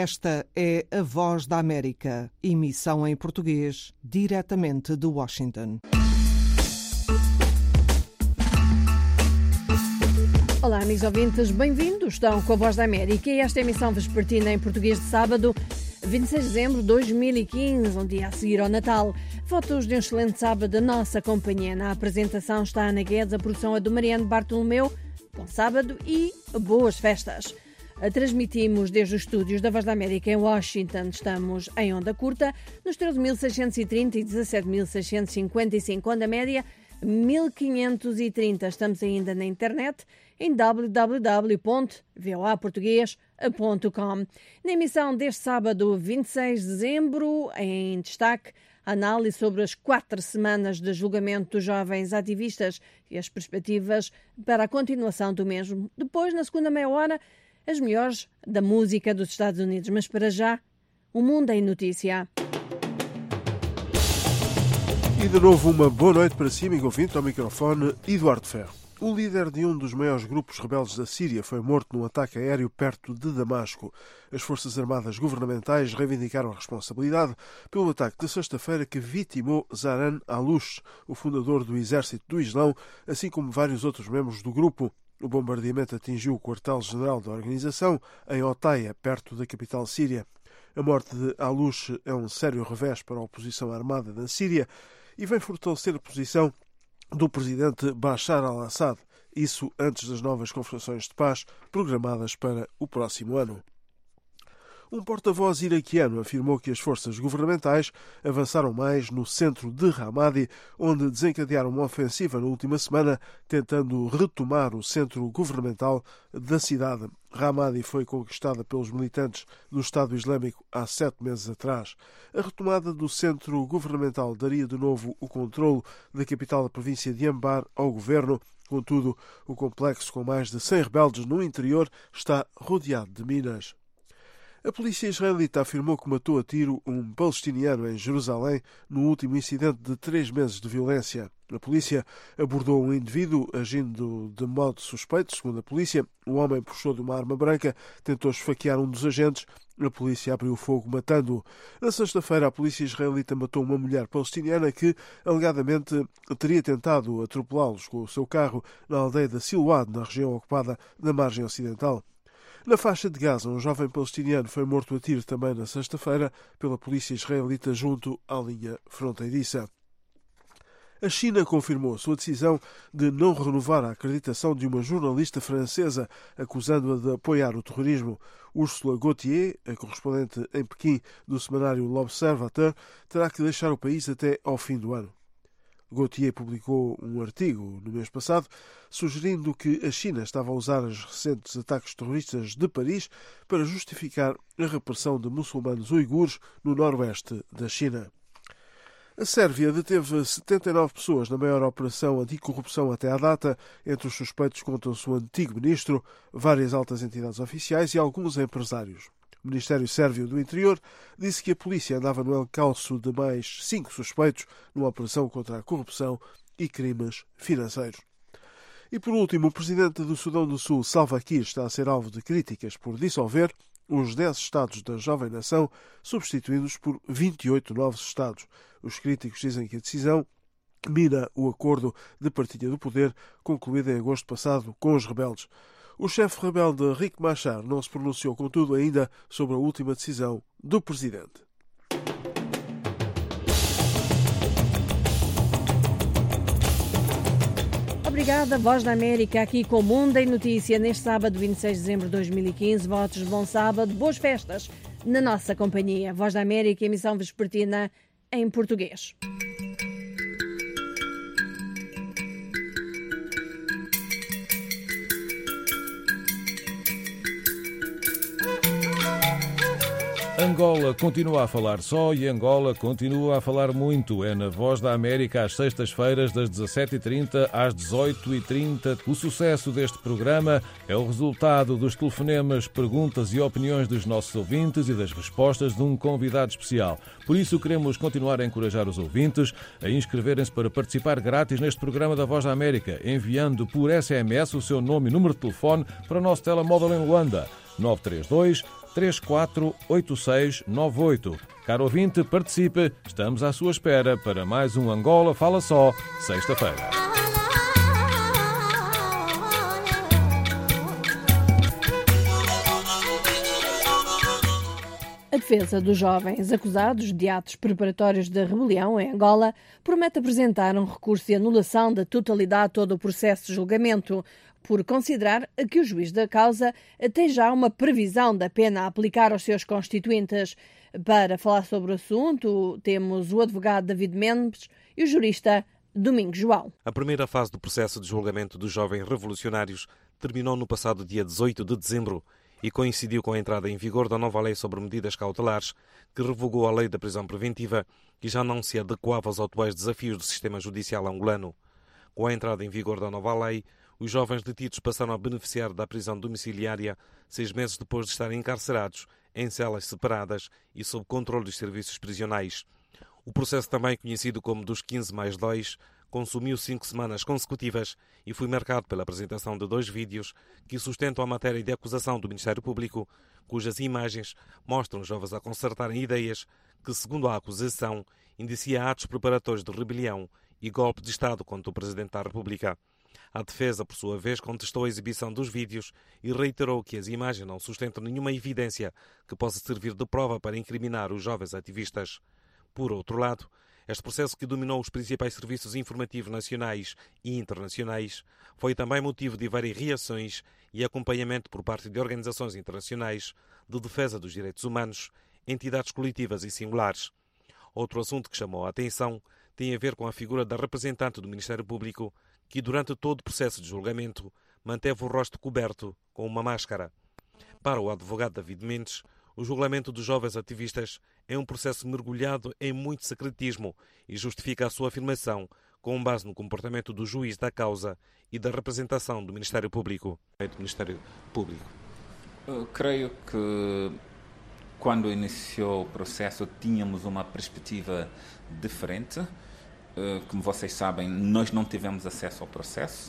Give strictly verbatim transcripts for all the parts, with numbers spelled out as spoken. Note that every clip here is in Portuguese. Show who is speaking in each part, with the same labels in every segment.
Speaker 1: Esta é a Voz da América, emissão em português, diretamente de Washington.
Speaker 2: Olá, amigos ouvintes, bem-vindos. Estão com a Voz da América e esta emissão vespertina em português de sábado, vinte e seis de dezembro de dois mil e quinze, um dia a seguir ao Natal. Fotos de um excelente sábado da nossa companhia. Na apresentação está a Ana Guedes, a produção é do Mariano Bartolomeu. Bom sábado e boas festas. Transmitimos desde os estúdios da Voz da América em Washington. Estamos em onda curta, nos treze mil seiscentos e trinta e dezassete mil seiscentos e cinquenta e cinco, onda média mil quinhentos e trinta. Estamos ainda na internet em w w w ponto voa português ponto com. Na emissão deste sábado, vinte e seis de dezembro, em destaque, análise sobre as quatro semanas de julgamento dos jovens ativistas e as perspectivas para a continuação do mesmo. Depois, na segunda meia hora, as melhores da música dos Estados Unidos. Mas para já, o mundo em notícia.
Speaker 3: E de novo uma boa noite para si, amigo ouvinte, ao microfone Eduardo Ferro. O líder de um dos maiores grupos rebeldes da Síria foi morto num ataque aéreo perto de Damasco. As forças armadas governamentais reivindicaram a responsabilidade pelo ataque de sexta-feira que vitimou Zaran Alouche, o fundador do Exército do Islão, assim como vários outros membros do grupo. O bombardeamento atingiu o quartel-general da organização, em Otaya, perto da capital síria. A morte de Alouche é um sério revés para a oposição armada da Síria e vem fortalecer a posição do presidente Bashar al-Assad, isso antes das novas conferências de paz programadas para o próximo ano. Um porta-voz iraquiano afirmou que as forças governamentais avançaram mais no centro de Ramadi, onde desencadearam uma ofensiva na última semana, tentando retomar o centro governamental da cidade. Ramadi foi conquistada pelos militantes do Estado Islâmico há sete meses atrás. A retomada do centro governamental daria de novo o controlo da capital da província de Anbar ao governo. Contudo, o complexo, com mais de cem rebeldes no interior, está rodeado de minas. A polícia israelita afirmou que matou a tiro um palestiniano em Jerusalém no último incidente de três meses de violência. A polícia abordou um indivíduo agindo de modo suspeito. Segundo a polícia, o homem puxou de uma arma branca, tentou esfaquear um dos agentes. A polícia abriu fogo, matando-o. Na sexta-feira, a polícia israelita matou uma mulher palestiniana que, alegadamente, teria tentado atropelá-los com o seu carro na aldeia de Silwad, na região ocupada da margem ocidental. Na faixa de Gaza, um jovem palestiniano foi morto a tiro também na sexta-feira pela polícia israelita junto à linha fronteiriça. A China confirmou a sua decisão de não renovar a acreditação de uma jornalista francesa, acusando-a de apoiar o terrorismo. Ursula Gauthier, a correspondente em Pequim do semanário L'Observateur, terá que deixar o país até ao fim do ano. Gauthier publicou um artigo no mês passado sugerindo que a China estava a usar os recentes ataques terroristas de Paris para justificar a repressão de muçulmanos uigures no noroeste da China. A Sérvia deteve setenta e nove pessoas na maior operação anticorrupção até à data. Entre os suspeitos contam-se o antigo ministro, várias altas entidades oficiais e alguns empresários. O Ministério Sérvio do Interior disse que a polícia andava no encalço de mais cinco suspeitos numa operação contra a corrupção e crimes financeiros. E por último, o presidente do Sudão do Sul, Salva Kiir, está a ser alvo de críticas por dissolver os dez estados da jovem nação, substituídos por vinte e oito novos estados. Os críticos dizem que a decisão mina o acordo de partilha do poder concluído em agosto passado com os rebeldes. O chefe rebelde Riek Machar não se pronunciou, contudo, ainda sobre a última decisão do presidente.
Speaker 2: Obrigada, Voz da América, aqui com o Mundo em Notícia, neste sábado, vinte e seis de dezembro de dois mil e quinze. Votos de bom sábado, boas festas na nossa companhia. Voz da América, emissão vespertina em português.
Speaker 4: Angola continua a falar só e Angola continua a falar muito. É na Voz da América às sextas-feiras das dezassete e trinta às dezoito e trinta. O sucesso deste programa é o resultado dos telefonemas, perguntas e opiniões dos nossos ouvintes e das respostas de um convidado especial. Por isso queremos continuar a encorajar os ouvintes a inscreverem-se para participar grátis neste programa da Voz da América, enviando por S M S o seu nome e número de telefone para o nosso telemóvel em Luanda, nove três dois, três quatro oito seis nove oito. Caro ouvinte, participe, estamos à sua espera para mais um Angola Fala Só, sexta-feira.
Speaker 2: A defesa dos jovens acusados de atos preparatórios de rebelião em Angola promete apresentar um recurso de anulação da totalidade de todo o processo de julgamento, por considerar que o juiz da causa tem já uma previsão da pena a aplicar aos seus constituintes. Para falar sobre o assunto, temos o advogado David Mendes e o jurista Domingos João.
Speaker 5: A primeira fase do processo de julgamento dos jovens revolucionários terminou no passado dia dezoito de dezembro e coincidiu com a entrada em vigor da nova lei sobre medidas cautelares, que revogou a lei da prisão preventiva e já não se adequava aos atuais desafios do sistema judicial angolano. Com a entrada em vigor da nova lei, os jovens detidos passaram a beneficiar da prisão domiciliária seis meses depois de estarem encarcerados em celas separadas e sob controle dos serviços prisionais. O processo, também conhecido como dos quinze mais dois, consumiu cinco semanas consecutivas e foi marcado pela apresentação de dois vídeos que sustentam a matéria de acusação do Ministério Público, cujas imagens mostram os jovens a concertarem ideias que, segundo a acusação, indicia atos preparatórios de rebelião e golpe de Estado contra o Presidente da República. A defesa, por sua vez, contestou a exibição dos vídeos e reiterou que as imagens não sustentam nenhuma evidência que possa servir de prova para incriminar os jovens ativistas. Por outro lado, este processo, que dominou os principais serviços informativos nacionais e internacionais, foi também motivo de várias reações e acompanhamento por parte de organizações internacionais de defesa dos direitos humanos, entidades coletivas e singulares. Outro assunto que chamou a atenção tem a ver com a figura da representante do Ministério Público, que durante todo o processo de julgamento manteve o rosto coberto com uma máscara. Para o advogado David Mendes, o julgamento dos jovens ativistas é um processo mergulhado em muito secretismo e justifica a sua afirmação com base no comportamento do juiz da causa e da representação do Ministério Público. Do Ministério Público.
Speaker 6: Eu creio que quando iniciou o processo tínhamos uma perspectiva diferente. Como vocês sabem, nós não tivemos acesso ao processo,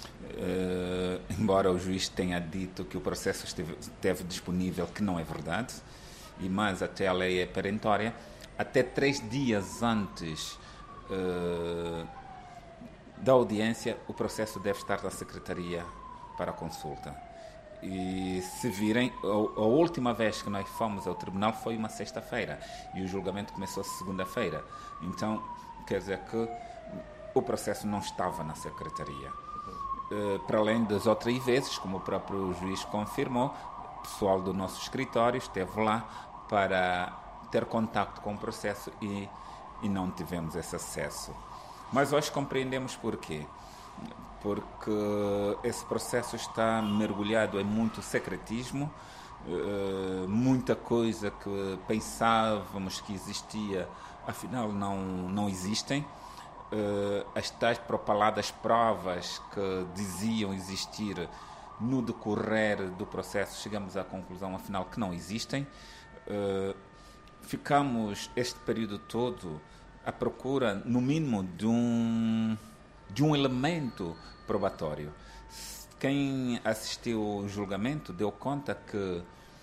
Speaker 6: uh, embora o juiz tenha dito que o processo esteve, esteve disponível, que não é verdade, e mais até a lei é perentória. Até três dias antes uh, da audiência, o processo deve estar na Secretaria para consulta. E se virem, a, a última vez que nós fomos ao tribunal foi uma sexta-feira e o julgamento começou segunda-feira. Então, quer dizer que o processo não estava na Secretaria. Uh, para além das outras vezes, como o próprio juiz confirmou, o pessoal do nosso escritório esteve lá para ter contato com o processo e, e não tivemos esse acesso. Mas hoje compreendemos porquê. Porque esse processo está mergulhado em muito secretismo, uh, muita coisa que pensávamos que existia, afinal não, não existem. Uh, as tais propaladas provas que diziam existir no decorrer do processo, chegamos à conclusão, afinal, que não existem. Uh, ficamos este período todo à procura, no mínimo, de um, de um elemento probatório. Quem assistiu ao julgamento deu conta que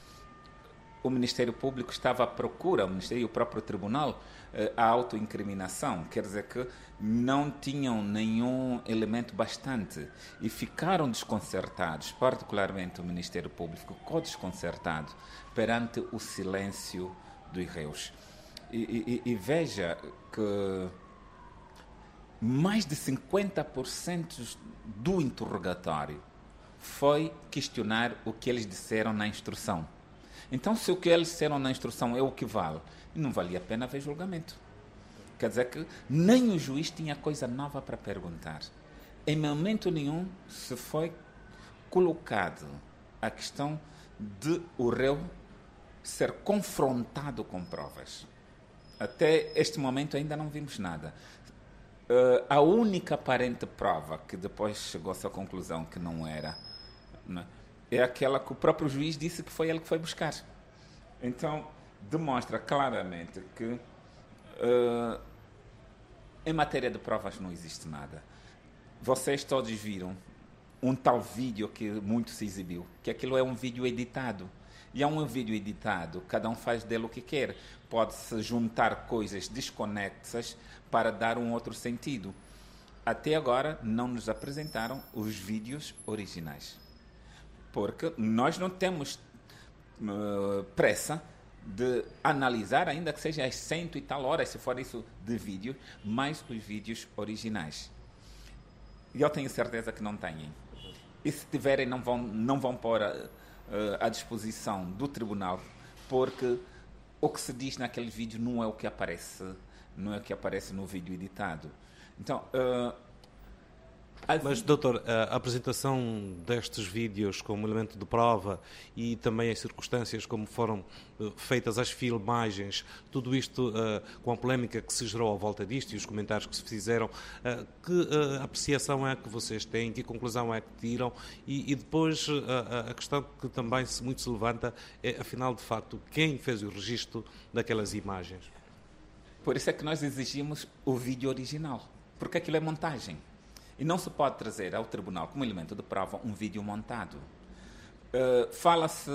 Speaker 6: o Ministério Público estava à procura, o Ministério e o próprio Tribunal, a autoincriminação, quer dizer que não tinham nenhum elemento bastante e ficaram desconcertados, particularmente o Ministério Público, ficou desconcertado perante o silêncio dos réus. E, e, e veja que mais de cinquenta por cento do interrogatório foi questionar o que eles disseram na instrução. Então, se o que eles disseram na instrução é o que vale, não valia a pena ver julgamento. Quer dizer que nem o juiz tinha coisa nova para perguntar. Em momento nenhum se foi colocado a questão de o réu ser confrontado com provas. Até este momento ainda não vimos nada. Uh, a única aparente prova que depois chegou-se à conclusão que não era, né, é aquela que o próprio juiz disse que foi ele que foi buscar. Então, demonstra claramente que uh, em matéria de provas não existe nada. Vocês todos viram um tal vídeo que muito se exibiu, que aquilo é um vídeo editado. E é um vídeo editado, cada um faz dele o que quer. Pode-se juntar coisas desconexas para dar um outro sentido. Até agora não nos apresentaram os vídeos originais. Porque nós não temos uh, pressa de analisar, ainda que seja às cento e tal horas, se for isso de vídeo, mais os vídeos originais. E eu tenho certeza que não têm. E se tiverem, não vão, não vão pôr a, à disposição do tribunal, porque o que se diz naquele vídeo não é o que aparece, não é o que aparece no vídeo editado. Então, uh,
Speaker 5: Mas, doutor, a apresentação destes vídeos como elemento de prova e também as circunstâncias como foram uh, feitas as filmagens, tudo isto uh, com a polémica que se gerou à volta disto e os comentários que se fizeram, uh, que uh, apreciação é que vocês têm, que conclusão é que tiram? E, e depois uh, a questão que também se, muito se levanta é, afinal, de facto, quem fez o registro daquelas imagens?
Speaker 6: Por isso é que nós exigimos o vídeo original, porque aquilo é montagem. E não se pode trazer ao tribunal como elemento de prova um vídeo montado. Uh, Fala-se,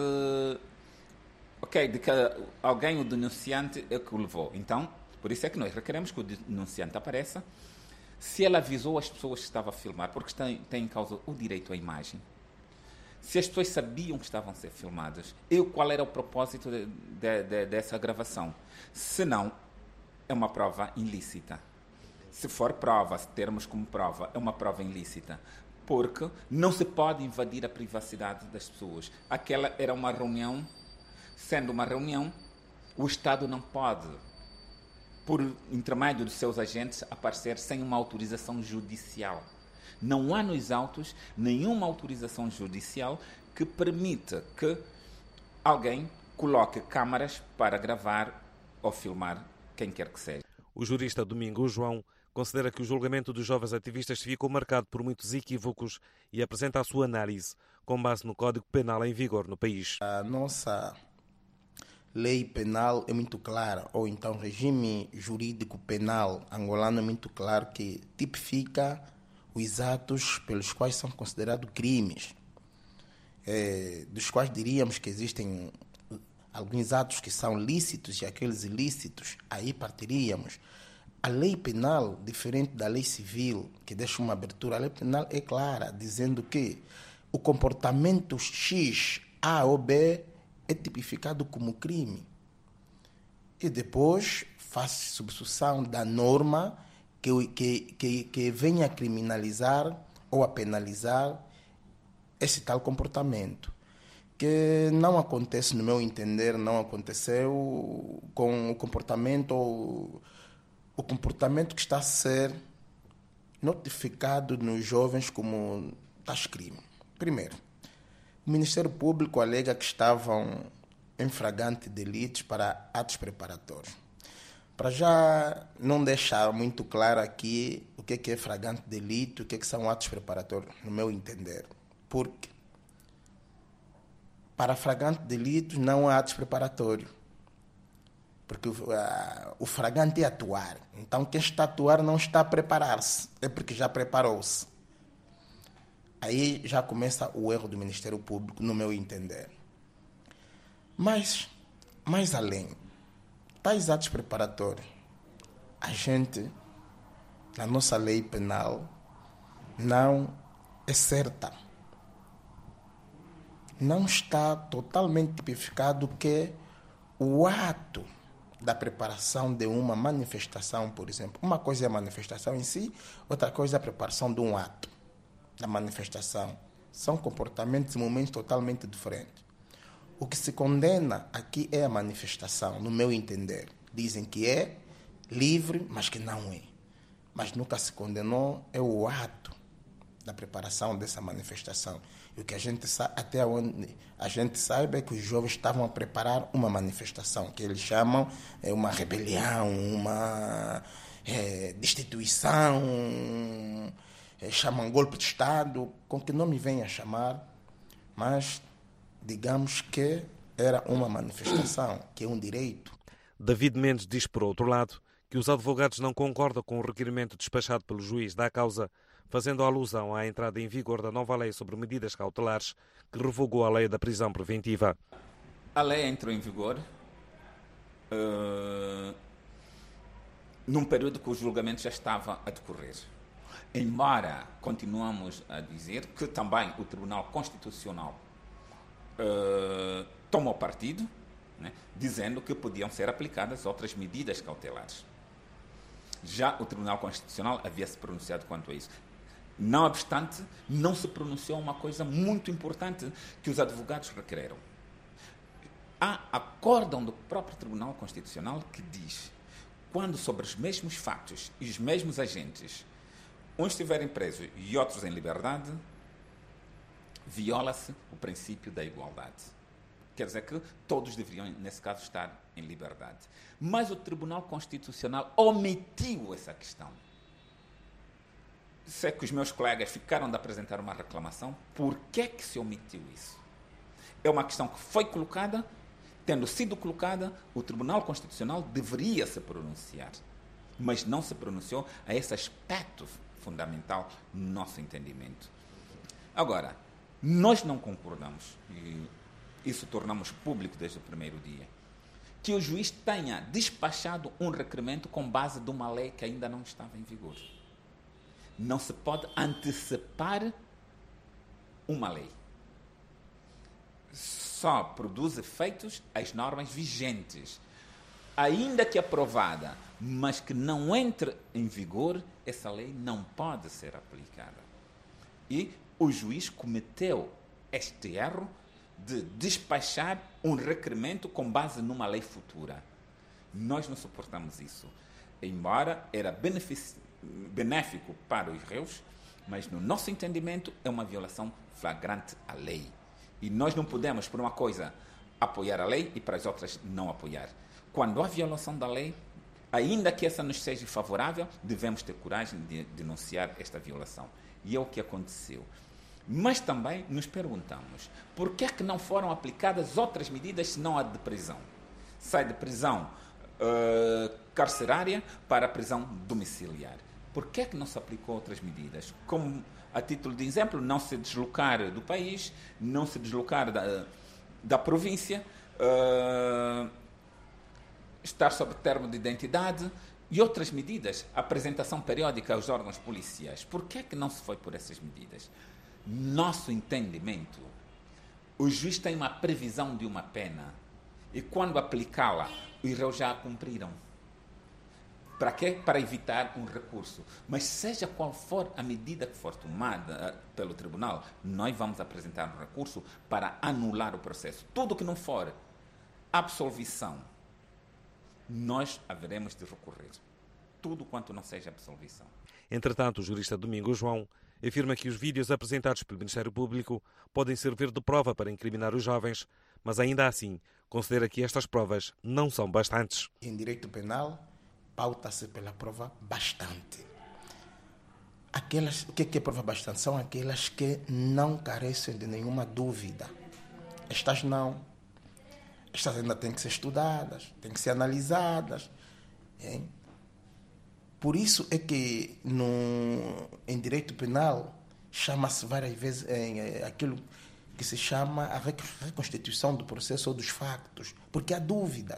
Speaker 6: ok, de que alguém, o denunciante, é que o levou. Então, por isso é que nós requeremos que o denunciante apareça. Se ele avisou as pessoas que estavam a filmar, porque tem, tem em causa o direito à imagem. Se as pessoas sabiam que estavam a ser filmadas, e qual era o propósito de, de, de, dessa gravação. Se não, é uma prova ilícita. Se for prova, se termos como prova, é uma prova ilícita, porque não se pode invadir a privacidade das pessoas. Aquela era uma reunião, sendo uma reunião, o Estado não pode, por intermédio dos seus agentes, aparecer sem uma autorização judicial. Não há nos autos nenhuma autorização judicial que permita que alguém coloque câmaras para gravar ou filmar quem quer que seja.
Speaker 5: O jurista Domingos João considera que o julgamento dos jovens ativistas ficou marcado por muitos equívocos e apresenta a sua análise com base no Código Penal em vigor no país.
Speaker 7: A nossa lei penal é muito clara, ou então o regime jurídico penal angolano é muito claro, que tipifica os atos pelos quais são considerados crimes, é, dos quais diríamos que existem alguns atos que são lícitos e aqueles ilícitos, aí partiríamos. A lei penal, diferente da lei civil, que deixa uma abertura, a lei penal é clara, dizendo que o comportamento X, A ou B, é tipificado como crime. E depois faz substituição da norma que, que, que, que venha a criminalizar ou a penalizar esse tal comportamento, que não acontece, no meu entender, não aconteceu com o comportamento, o comportamento que está a ser notificado nos jovens como tais crimes. Primeiro, o Ministério Público alega que estavam em flagrante delitos para atos preparatórios. Para já não deixar muito claro aqui o que é flagrante delito, o que são atos preparatórios, no meu entender. Porque para flagrante delito não há atos preparatórios. Porque uh, o flagrante é atuar. Então quem está a atuar não está a preparar-se, é porque já preparou-se. Aí já começa o erro do Ministério Público, no meu entender. Mas, mais além, tais atos preparatórios, a gente, na nossa lei penal, não é certa. Não está totalmente tipificado que o ato da preparação de uma manifestação, por exemplo. Uma coisa é a manifestação em si, outra coisa é a preparação de um ato da manifestação. São comportamentos e momentos totalmente diferentes. O que se condena aqui é a manifestação, no meu entender. Dizem que é livre, mas que não é. Mas nunca se condenou é o ato da preparação dessa manifestação. E o que a gente sabe, até onde a gente sabe, é que os jovens estavam a preparar uma manifestação, que eles chamam é, uma rebelião, uma é, destituição, é, chamam golpe de Estado, com que não me venha a chamar, mas digamos que era uma manifestação, que é um direito.
Speaker 5: David Mendes diz, por outro lado, que os advogados não concordam com o requerimento despachado pelo juiz da causa, fazendo alusão à entrada em vigor da nova lei sobre medidas cautelares que revogou a lei da prisão preventiva.
Speaker 6: a lei entrou em vigor uh, num período que o julgamento já estava a decorrer. Embora continuamos a dizer que também o Tribunal Constitucional uh, tomou partido, né, dizendo que podiam ser aplicadas outras medidas cautelares. Já o Tribunal Constitucional havia se pronunciado quanto a isso. Não obstante, não se pronunciou uma coisa muito importante que os advogados requereram. Há acórdão do próprio Tribunal Constitucional que diz: quando sobre os mesmos fatos e os mesmos agentes, uns estiverem presos e outros em liberdade, viola-se o princípio da igualdade. Quer dizer que todos deveriam, nesse caso, estar em liberdade. Mas o Tribunal Constitucional omitiu essa questão. Sei que os meus colegas ficaram de apresentar uma reclamação. Por que é que se omitiu isso? É uma questão que foi colocada. Tendo sido colocada, o Tribunal Constitucional deveria se pronunciar, mas não se pronunciou a esse aspecto fundamental no nosso entendimento. Agora, nós não concordamos, e isso tornamos público desde o primeiro dia, que o juiz tenha despachado um requerimento com base de uma lei que ainda não estava em vigor. Não se pode antecipar uma lei. Só produz efeitos as normas vigentes. Ainda que aprovada, mas que não entre em vigor, essa lei não pode ser aplicada. E o juiz cometeu este erro de despachar um requerimento com base numa lei futura. Nós não suportamos isso. Embora era benéfico para os réus, mas no nosso entendimento é uma violação flagrante à lei. E nós não podemos, por uma coisa, apoiar a lei e para as outras não apoiar. Quando há violação da lei, ainda que essa nos seja favorável, devemos ter coragem de denunciar esta violação. E é o que aconteceu. Mas também nos perguntamos, por que é que não foram aplicadas outras medidas senão a de prisão? Sai de prisão uh, carcerária para a prisão domiciliar. Por que é que não se aplicou outras medidas? Como, a título de exemplo, não se deslocar do país, não se deslocar da, da província, uh, estar sob termo de identidade e outras medidas, apresentação periódica aos órgãos policiais. Por que é que não se foi por essas medidas? Nosso entendimento, o juiz tem uma previsão de uma pena e quando aplicá-la, os réus já a cumpriram. Para quê? Para evitar um recurso. Mas seja qual for a medida que for tomada pelo tribunal, nós vamos apresentar um recurso para anular o processo. Tudo que não for absolvição, nós haveremos de recorrer. Tudo quanto não seja absolvição.
Speaker 5: Entretanto, o jurista Domingos João afirma que os vídeos apresentados pelo Ministério Público podem servir de prova para incriminar os jovens, mas ainda assim considera que estas provas não são bastantes.
Speaker 7: Em direito penal, pauta-se pela prova bastante. Aquelas, o que é prova bastante? São aquelas que não carecem de nenhuma dúvida. Estas não. Estas ainda têm que ser estudadas, têm que ser analisadas. Hein? Por isso é que no, em direito penal chama-se várias vezes em, é, aquilo que se chama a reconstituição do processo ou dos factos, porque há dúvidas.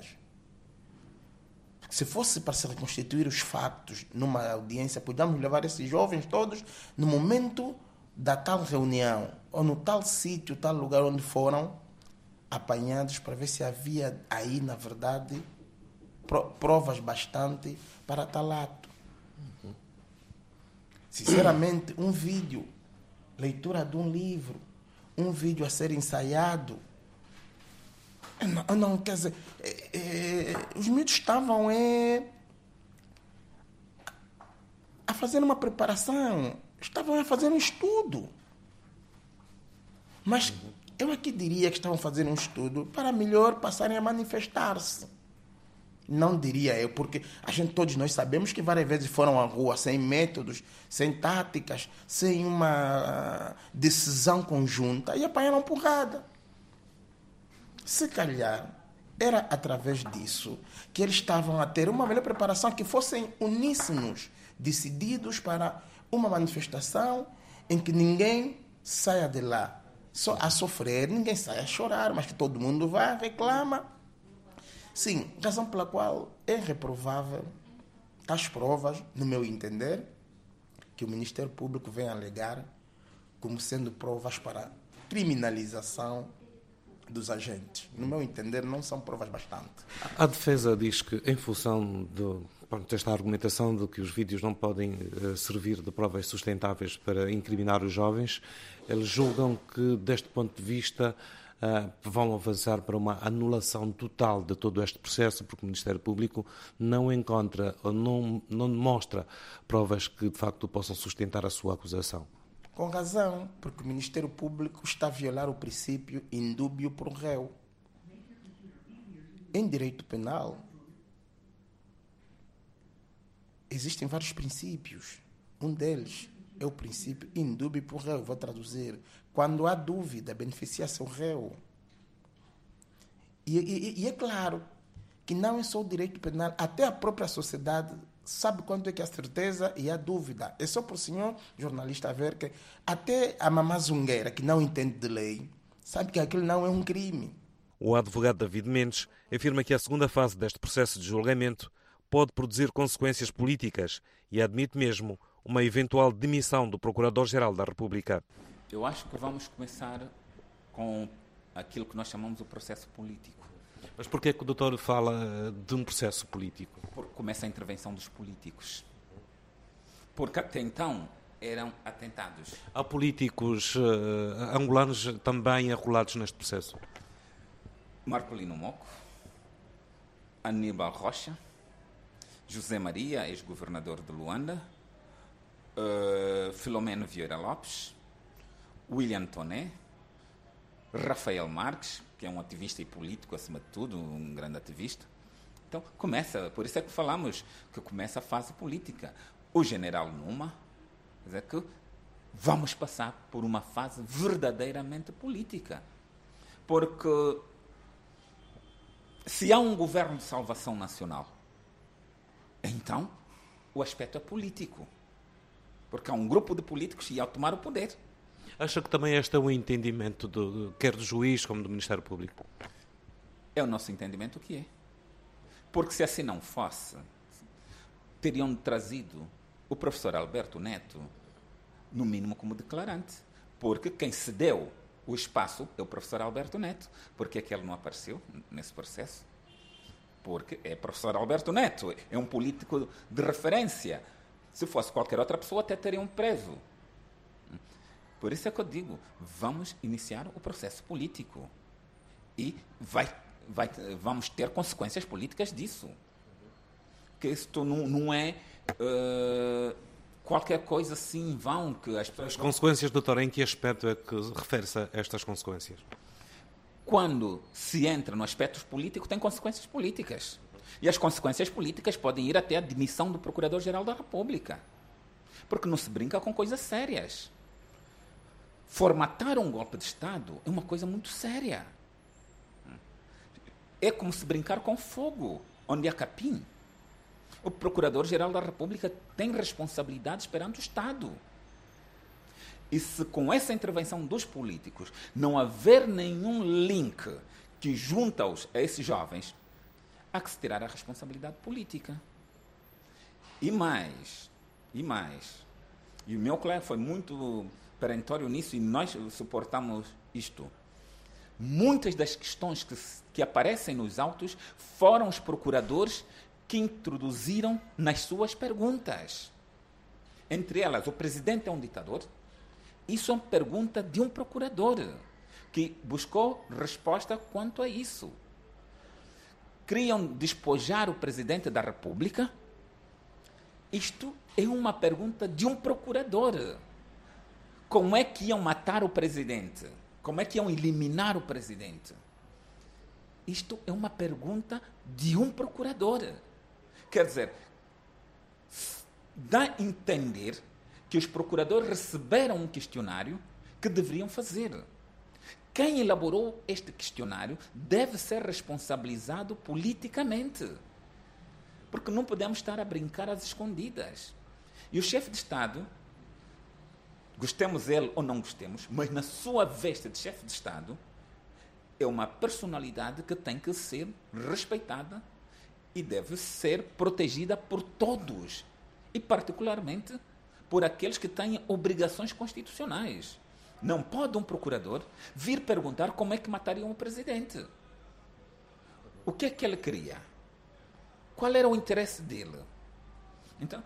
Speaker 7: Se fosse para se reconstituir os factos numa audiência, podíamos levar esses jovens todos no momento da tal reunião, ou no tal sítio, tal lugar onde foram apanhados, para ver se havia aí, na verdade, provas bastante para tal ato. Uhum. Sinceramente, um vídeo, leitura de um livro, um vídeo a ser ensaiado, Não, não, quer dizer, é, é, os miúdos estavam é, a fazer uma preparação, estavam a fazer um estudo. Mas eu aqui diria que estavam fazendo um estudo para melhor passarem a manifestar-se. Não diria eu, porque a gente, todos nós sabemos que várias vezes foram à rua sem métodos, sem táticas, sem uma decisão conjunta e apanharam porrada. Se calhar, era através disso que eles estavam a ter uma melhor preparação, que fossem uníssonos, decididos para uma manifestação em que ninguém saia de lá só a sofrer, ninguém sai a chorar, mas que todo mundo vai, reclama. Sim, razão pela qual é reprovável as provas, no meu entender, que o Ministério Público vem alegar como sendo provas para criminalização dos agentes. No meu entender, não são provas bastante.
Speaker 5: A defesa diz que, em função de, desta argumentação de que os vídeos não podem uh, servir de provas sustentáveis para incriminar os jovens, eles julgam que, deste ponto de vista, uh, vão avançar para uma anulação total de todo este processo, porque o Ministério Público não encontra ou não, não mostra provas que, de facto, possam sustentar a sua acusação.
Speaker 7: Com razão, porque o Ministério Público está a violar o princípio indúbio pro réu. Em direito penal, existem vários princípios. Um deles é o princípio indúbio pro réu. Vou traduzir. Quando há dúvida, beneficia-se o réu. E, e, e é claro que não é só o direito penal, até a própria sociedade sabe quanto é que há certeza e há dúvida. É só para o senhor jornalista ver que até a mamã zungueira, que não entende de lei, sabe que aquilo não é um crime.
Speaker 5: O advogado David Mendes afirma que a segunda fase deste processo de julgamento pode produzir consequências políticas e admite mesmo uma eventual demissão do Procurador-Geral da República.
Speaker 6: Eu acho que vamos começar com aquilo que nós chamamos de processo político.
Speaker 5: Mas porquê é que o doutor fala de um processo político?
Speaker 6: Porque começa a intervenção dos políticos. Porque até então eram atentados.
Speaker 5: Há políticos uh, angolanos também arrolados neste processo?
Speaker 6: Marcolino Moco, Aníbal Rocha, José Maria, ex-governador de Luanda, uh, Filomeno Vieira Lopes, William Toné, Rafael Marques, que é um ativista e político, acima de tudo, um grande ativista. Então, começa, por isso é que falamos que começa a fase política. O general Numa, quer dizer que vamos passar por uma fase verdadeiramente política. Porque se há um governo de salvação nacional, então o aspecto é político. Porque há um grupo de políticos que ia tomar o poder.
Speaker 5: Acha que também este é um entendimento do, quer do juiz como do Ministério Público?
Speaker 6: É o nosso entendimento que é. Porque se assim não fosse, teriam trazido o professor Alberto Neto, no mínimo como declarante. Porque quem cedeu o espaço é o professor Alberto Neto. Por que é que ele não apareceu nesse processo? Porque é o professor Alberto Neto, é um político de referência. Se fosse qualquer outra pessoa, até teriam preso. Por isso é que eu digo, vamos iniciar o processo político. E vai, vai, vamos ter consequências políticas disso. Que isto não, não é uh, qualquer coisa assim em vão que as pessoas...
Speaker 5: As consequências, doutor, em que aspecto é que refere-se a estas consequências?
Speaker 6: Quando se entra no aspecto político, tem consequências políticas. E as consequências políticas podem ir até a demissão do Procurador-Geral da República. Porque não se brinca com coisas sérias. Formatar um golpe de Estado é uma coisa muito séria. É como se brincar com fogo, onde há capim. O Procurador-Geral da República tem responsabilidades perante o Estado. E se com essa intervenção dos políticos não haver nenhum link que junta-os a esses jovens, há que se tirar a responsabilidade política. E mais, e mais, e o meu colega foi muito perentório nisso e nós suportamos isto. Muitas das questões que, que aparecem nos autos foram os procuradores que introduziram nas suas perguntas. Entre elas, o presidente é um ditador? Isso é uma pergunta de um procurador que buscou resposta quanto a isso. Queriam despojar o presidente da República? Isto é uma pergunta de um procurador. Como é que iam matar o presidente? Como é que iam eliminar o presidente? Isto é uma pergunta de um procurador. Quer dizer, dá a entender que os procuradores receberam um questionário que deveriam fazer. Quem elaborou este questionário deve ser responsabilizado politicamente. Porque não podemos estar a brincar às escondidas. E o chefe de Estado gostemos dele ou não gostemos, mas na sua veste de chefe de Estado, é uma personalidade que tem que ser respeitada e deve ser protegida por todos, e particularmente por aqueles que têm obrigações constitucionais. Não pode um procurador vir perguntar como é que matariam o presidente. O que é que ele queria? Qual era o interesse dele? Então,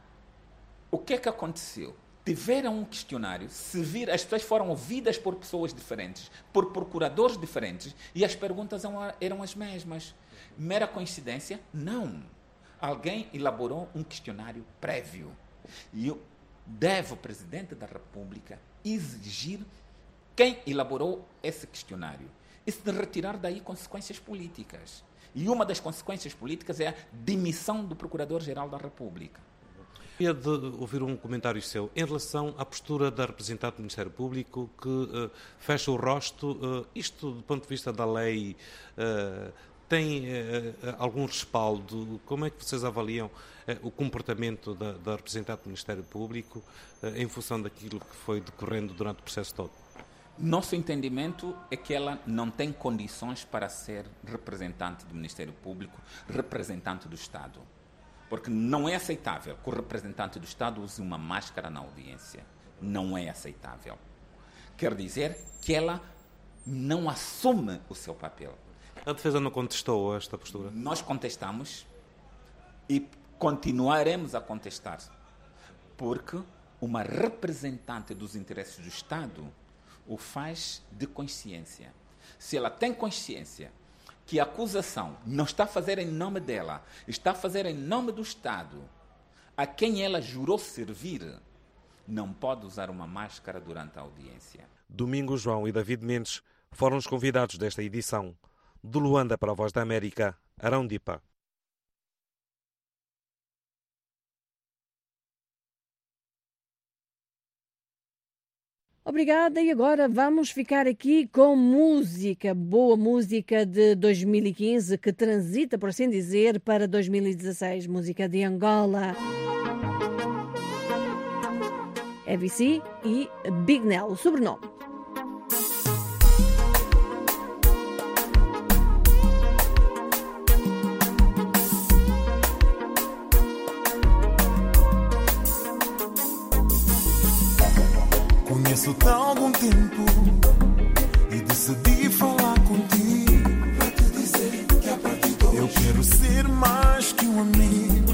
Speaker 6: o que é que aconteceu? Tiveram um questionário, se vir, as pessoas foram ouvidas por pessoas diferentes, por procuradores diferentes, e as perguntas eram as mesmas. Mera coincidência? Não. Alguém elaborou um questionário prévio. E deve o Presidente da República exigir quem elaborou esse questionário e se retirar daí consequências políticas. E uma das consequências políticas é a demissão do Procurador-Geral da República.
Speaker 5: Queria de ouvir um comentário seu em relação à postura da representante do Ministério Público que uh, fecha o rosto. Uh, isto, do ponto de vista da lei, uh, tem uh, algum respaldo? Como é que vocês avaliam uh, o comportamento da, da representante do Ministério Público uh, em função daquilo que foi decorrendo durante o processo todo?
Speaker 6: Nosso entendimento é que ela não tem condições para ser representante do Ministério Público, representante do Estado. Porque não é aceitável que o representante do Estado use uma máscara na audiência. Não é aceitável. Quer dizer que ela não assume o seu papel.
Speaker 5: A defesa não contestou esta postura?
Speaker 6: Nós contestamos e continuaremos a contestar. Porque uma representante dos interesses do Estado o faz de consciência. Se ela tem consciência que a acusação não está a fazer em nome dela, está a fazer em nome do Estado, a quem ela jurou servir, não pode usar uma máscara durante a audiência.
Speaker 5: Domingos João e David Mendes foram os convidados desta edição. De Luanda para a Voz da América, Arão Dipa.
Speaker 2: Obrigada, e agora vamos ficar aqui com música, boa música de dois mil e quinze, que transita, por assim dizer, para dois mil e dezasseis, música de Angola. A B C e Big Nell, o sobrenome.
Speaker 8: Conheço-te há algum tempo e decidi falar contigo para te dizer que a partir de hoje eu quero ser mais que um amigo.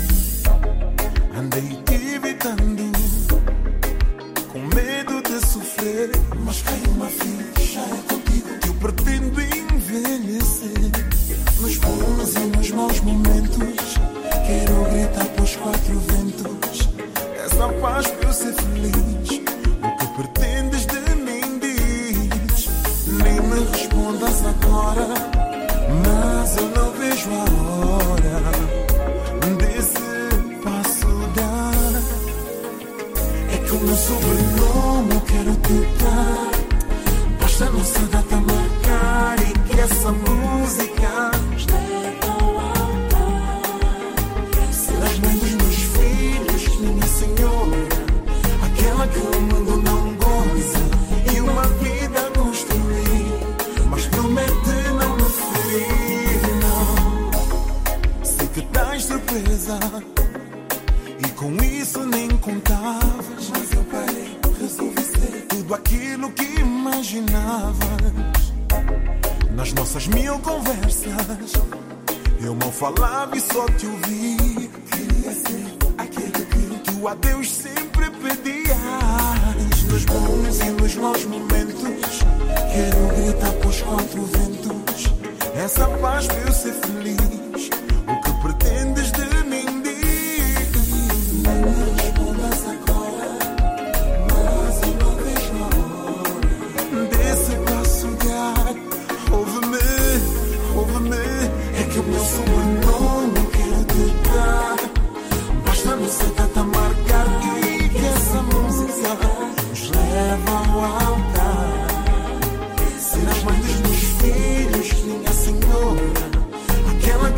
Speaker 8: Andei te evitando com medo de sofrer, mas caiu uma ficha, é contigo que eu pretendo envelhecer. Nos bons e nos maus momentos quero gritar para os quatro ventos essa paz para eu ser feliz. Pretendes de mim, diz. Nem me respondas agora, mas eu não vejo a hora desse passo dar. É que o meu sobrenome eu quero te dar. Basta a nossa data marcar e que essa música leva ao altar. Serás mãe dos meus filhos, minha senhora, aquela que o mundo não e uma vida construir, mas promete não me ferir, não. Sei que dás surpresa e com isso nem contavas, mas eu parei, resolvi ser tudo aquilo que imaginavas. Nas nossas mil conversas eu mal falava e só te ouvi. Queria ser aquele que tu a Deus sempre pedias. Nos bons e nos maus momentos quero gritar para os quatro ventos essa paz para eu ser feliz. O que pretendes de mim, diz. Não me respondas agora, mas eu não vejo a hora desse passo dar. Ouve-me, ouve-me, é que o meu sobrenome eu quero te dar. Basta não ser data marcar e que essa música leva ao altar. Serás mãe dos meus filhos, minha senhora, aquela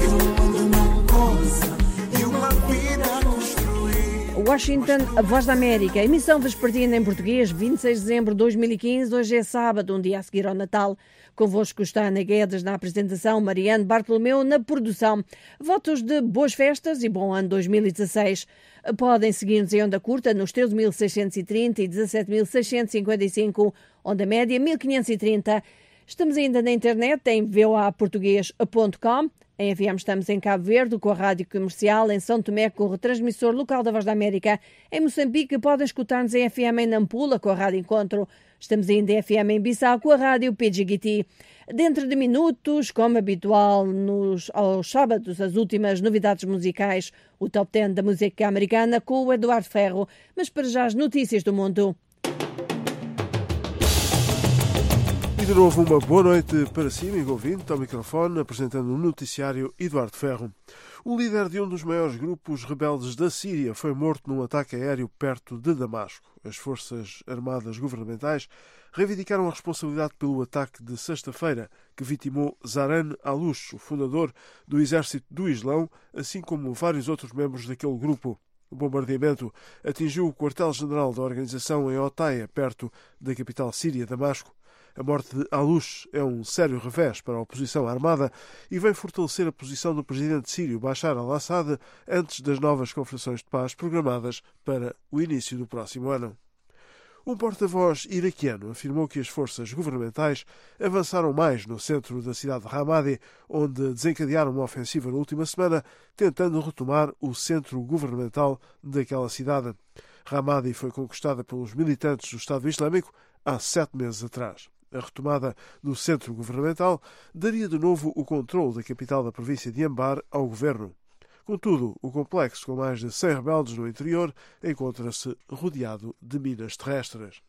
Speaker 2: Washington, a Voz da América. Emissão vespertina em português, vinte e seis de dezembro de dois mil e quinze. Hoje é sábado, um dia a seguir ao Natal. Convosco está Ana Guedes na apresentação, Mariano Bartolomeu na produção. Votos de boas festas e bom ano dois mil e dezasseis. Podem seguir-nos em onda curta nos treze mil seiscentos e trinta e dezassete mil seiscentos e cinquenta e cinco, onda média mil quinhentos e trinta. Estamos ainda na internet em v o a português ponto com. Em F M estamos em Cabo Verde, com a Rádio Comercial, em São Tomé, com o retransmissor local da Voz da América. Em Moçambique, podem escutar-nos em F M em Nampula, com a Rádio Encontro. Estamos ainda em F M em Bissau, com a Rádio P G G T. Dentro de minutos, como habitual, nos, aos sábados, as últimas novidades musicais, o Top dez da música americana, com o Eduardo Ferro. Mas para já as notícias do mundo.
Speaker 3: E de novo uma boa noite para si, amigo ouvinte, ao microfone, apresentando o noticiário Eduardo Ferro. O líder de um dos maiores grupos rebeldes da Síria foi morto num ataque aéreo perto de Damasco. As forças armadas governamentais reivindicaram a responsabilidade pelo ataque de sexta-feira, que vitimou Zaran Alouche, o fundador do Exército do Islão, assim como vários outros membros daquele grupo. O bombardeamento atingiu o quartel-general da organização em Otaya, perto da capital síria, Damasco. A morte de Alouche é um sério revés para a oposição armada e vem fortalecer a posição do presidente sírio Bashar al-Assad antes das novas conferências de paz programadas para o início do próximo ano. Um porta-voz iraquiano afirmou que as forças governamentais avançaram mais no centro da cidade de Ramadi, onde desencadearam uma ofensiva na última semana, tentando retomar o centro governamental daquela cidade. Ramadi foi conquistada pelos militantes do Estado Islâmico há sete meses atrás. A retomada do centro governamental daria de novo o controle da capital da província de Anbar ao governo. Contudo, o complexo, com mais de cem rebeldes no interior, encontra-se rodeado de minas terrestres.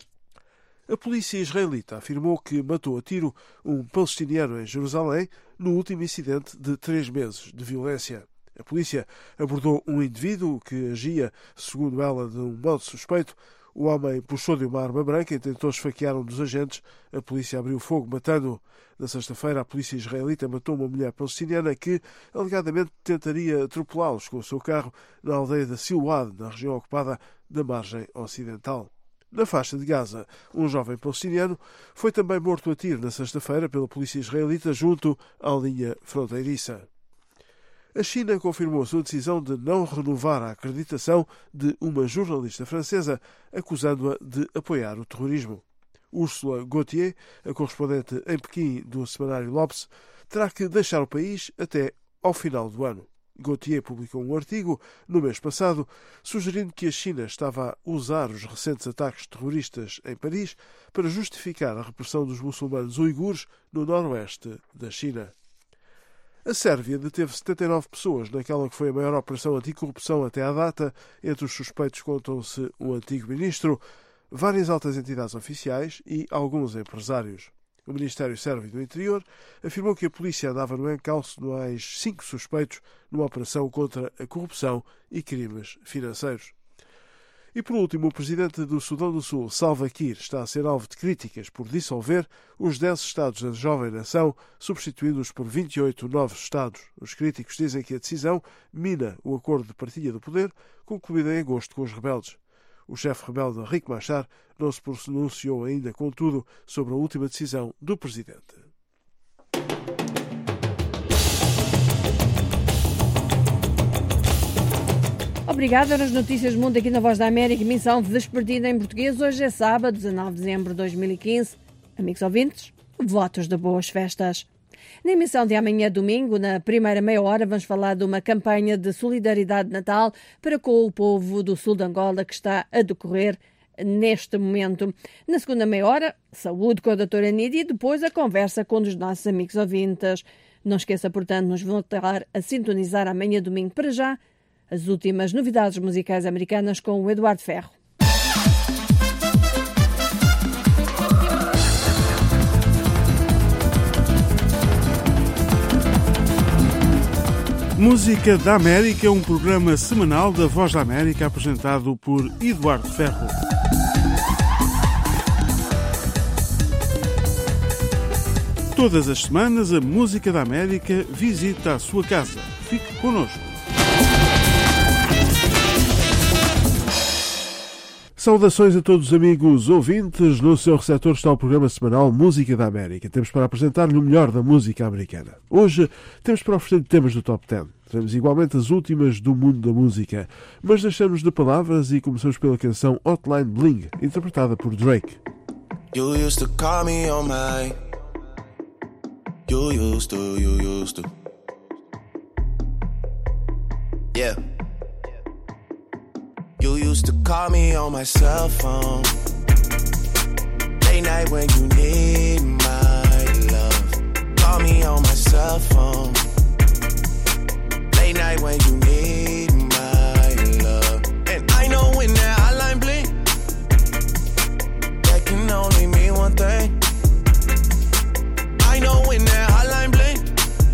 Speaker 3: A polícia israelita afirmou que matou a tiro um palestiniano em Jerusalém no último incidente de três meses de violência. A polícia abordou um indivíduo que agia, segundo ela, de um modo suspeito. O homem puxou de uma arma branca e tentou esfaquear um dos agentes. A polícia abriu fogo, matando-o. Na sexta-feira, a polícia israelita matou uma mulher palestiniana que, alegadamente, tentaria atropelá-los com o seu carro na aldeia de Silwad, na região ocupada da margem ocidental. Na faixa de Gaza, um jovem palestiniano foi também morto a tiro na sexta-feira pela polícia israelita junto à linha fronteiriça. A China confirmou a sua decisão de não renovar a acreditação de uma jornalista francesa, acusando-a de apoiar o terrorismo. Ursula Gauthier, a correspondente em Pequim do semanário L'Obs, terá que deixar o país até ao final do ano. Gauthier publicou um artigo no mês passado sugerindo que a China estava a usar os recentes ataques terroristas em Paris para justificar a repressão dos muçulmanos uigures no noroeste da China. A Sérvia deteve setenta e nove pessoas naquela que foi a maior operação anticorrupção até à data. Entre os suspeitos contam-se um antigo ministro, várias altas entidades oficiais e alguns empresários. O Ministério Sérvio do Interior afirmou que a polícia andava no encalço de mais cinco suspeitos numa operação contra a corrupção e crimes financeiros. E, por último, o presidente do Sudão do Sul, Salva Kiir, está a ser alvo de críticas por dissolver os dez estados da jovem nação, substituindo-os por vinte e oito novos estados. Os críticos dizem que a decisão mina o acordo de partilha do poder, concluído em agosto com os rebeldes. O chefe rebelde Riek Machar não se pronunciou ainda, contudo, sobre a última decisão do presidente.
Speaker 2: Obrigada nas notícias do mundo aqui na Voz da América, emissão vespertina em português. Hoje é sábado, dezanove de dezembro de dois mil e quinze. Amigos ouvintes, votos de boas festas. Na emissão de amanhã, domingo, na primeira meia hora, vamos falar de uma campanha de solidariedade de Natal para com o povo do sul de Angola que está a decorrer neste momento. Na segunda meia hora, saúde com a doutora Nídia e depois a conversa com um dos nossos amigos ouvintes. Não esqueça, portanto, nos voltar a sintonizar amanhã, domingo. Para já, as últimas novidades musicais americanas com o Eduardo Ferro.
Speaker 9: Música da América é um programa semanal da Voz da América apresentado por Eduardo Ferro. Todas as semanas a Música da América visita a sua casa. Fique connosco.
Speaker 3: Saudações a todos os amigos ouvintes. No seu receptor está o programa semanal Música da América. Temos para apresentar-lhe o melhor da música americana. Hoje temos para oferecer temas do Top dez. Teremos igualmente as últimas do mundo da música. Mas deixamos de palavras e começamos pela canção Hotline Bling, interpretada por Drake.
Speaker 10: You used to call me on my... You used to, you used to. Yeah. You used to call me on my cell phone. Late night when you need my love. Call me on my cell phone. Late night when you need my love. And I know when that hotline blink, that can only mean one thing. I know when that hotline blink,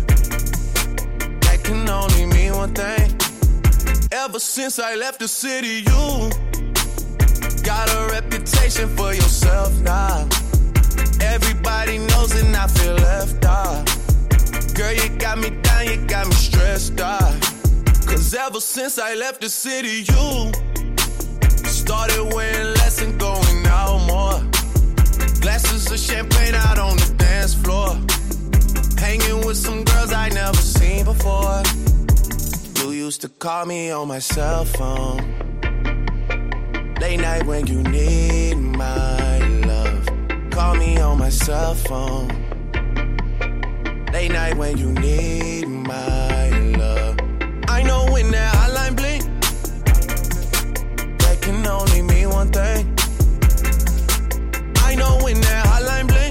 Speaker 10: that can only mean one thing. Ever since I left the city, you got a reputation for yourself now. Everybody knows and I feel left out. Girl, you got me down, you got me stressed out. Cause ever since I left the city, you started wearing less and going out more. Glasses of champagne out on the dance floor. Hanging with some girls I never seen before. You used to call me on my cell phone. Late night when you need my love. Call me on my cell phone. Late night when you need my love. I know when that hotline blink, that can only mean one thing. I know when that hotline blink,